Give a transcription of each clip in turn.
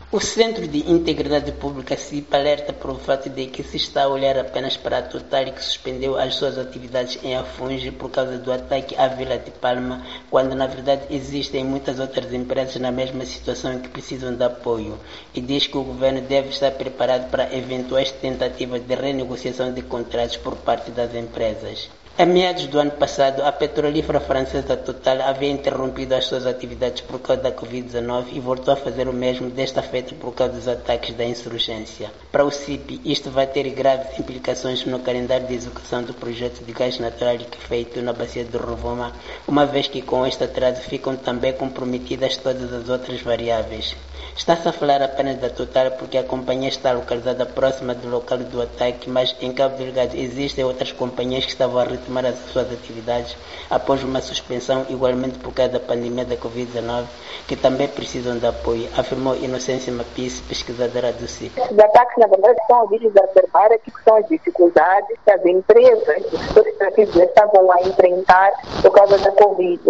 O Centro de Integridade Pública CIP alerta para o fato de que se está a olhar apenas para a Total, que suspendeu as suas atividades em Afungi por causa do ataque à Vila de Palma, quando na verdade existem muitas outras empresas na mesma situação e que precisam de apoio, e diz que o governo deve estar preparado para eventuais tentativas de renegociação de contratos por parte das empresas. Em meados do ano passado, a petrolífera francesa Total havia interrompido as suas atividades por causa da Covid-19 e voltou a fazer o mesmo, desta feita por causa dos ataques da insurgência. Para o CIP, isto vai ter graves implicações no calendário de execução do projeto de gás natural liquefeito na bacia do Rovuma, uma vez que com este atraso ficam também comprometidas todas as outras variáveis. Está-se a falar apenas da Total porque a companhia está localizada próxima do local do ataque, mas em Cabo Delgado existem outras companhias que estavam a retomar as suas atividades após uma suspensão, igualmente por causa da pandemia da Covid-19, que também precisam de apoio, afirmou Inocência Mapis, pesquisadora do CIP. Os ataques, na verdade, são vídeos a observar aqui que são as dificuldades que as empresas, os setores extrativos estavam a enfrentar por causa da Covid.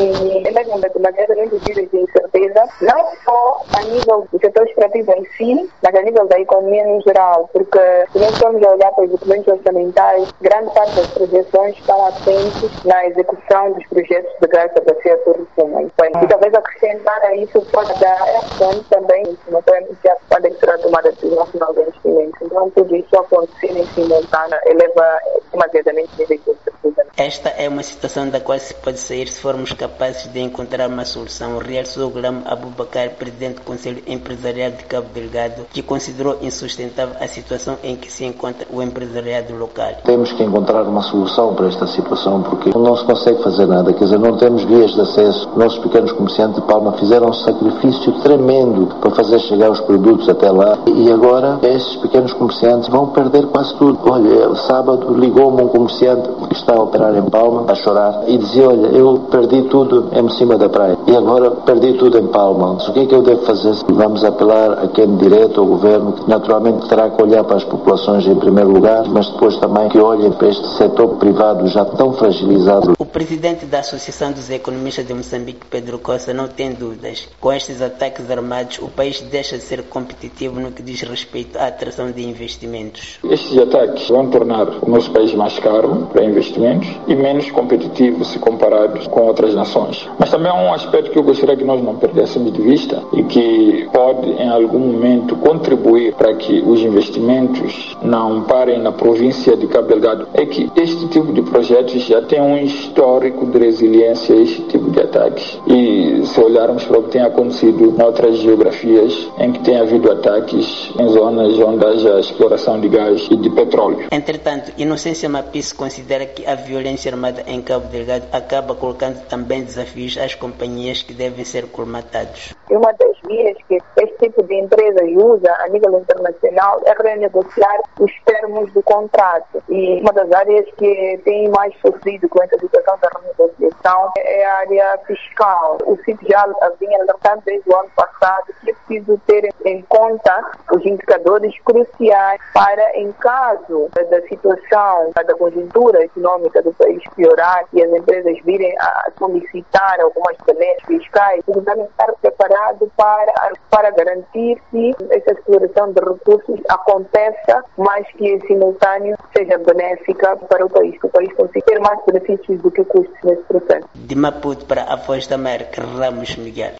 E mesmo de maneira muito vídeos de incerteza, não só a nível do setor extrativo em si, mas a nível da economia em geral, porque se nós formos olhar para os documentos orçamentais, grande parte das projeções estão assentes na execução dos projetos de gás da bacia do Rovuma. E talvez acrescentar a isso pode dar ações também, não podemos já podem ser tomada a decisão final de investimento. Então, tudo isso acontecer em simultâneo eleva demasiadamente o nível de incerteza. Esta é uma situação da qual se pode sair se formos capazes de encontrar uma solução, realçou Gulam Abubakar, presidente do Conselho Empresarial de Cabo Delgado, que considerou insustentável a situação em que se encontra o empresariado local. Temos que encontrar uma solução para esta situação, porque não se consegue fazer nada, quer dizer, não temos vias de acesso. Nossos pequenos comerciantes de Palma fizeram um sacrifício tremendo para fazer chegar os produtos até lá, e agora esses pequenos comerciantes vão perder quase tudo. Olha, sábado ligou-me um comerciante que está a operar em Palma, a chorar, e dizia, olha, eu perdi tudo em cima da praia, e agora perdi tudo em Palma. O que é que eu devo fazer? Vamos apelar a quem de direito, ao governo, que naturalmente terá que olhar para as populações em primeiro lugar, mas depois também que olhem para este setor privado já tão fragilizado. O presidente da Associação dos Economistas de Moçambique, Pedro Costa, não tem dúvidas. Com estes ataques armados, o país deixa de ser competitivo no que diz respeito à atração de investimentos. Estes ataques vão tornar o nosso país mais caro para investimentos e menos competitivo se comparado com outras nações. Mas também há um aspecto que eu gostaria que nós não perdêssemos de vista e que pode em algum momento contribuir para que os investimentos não parem na província de Cabo Delgado, é que este tipo de projetos já tem um histórico de resiliência a este tipo de ataques. E se olharmos para o que tem acontecido em outras geografias em que tem havido ataques em zonas onde haja exploração de gás e de petróleo. Entretanto, Inocência Mapis considera que a violência armada em Cabo Delgado acaba colocando também desafios às companhias que devem ser colmatados. Uma das vias que este tipo de empresas usa a nível internacional é renegociar os termos do contrato. E uma das áreas que tem mais sofrido com essa situação da renegociação é a área fiscal. O CIP já vinha alertando desde o ano passado que é preciso ter em conta os indicadores cruciais para, em caso da situação, da conjuntura econômica do país piorar e as empresas virem a solicitar algumas benesses fiscais, o governo estar preparado para garantir que essa exploração de recursos aconteça, mas que em simultâneo seja benéfica para o país, que o país consiga ter mais benefícios do que custos nesse processo. De Maputo para a Voz da América, Ramos Miguel.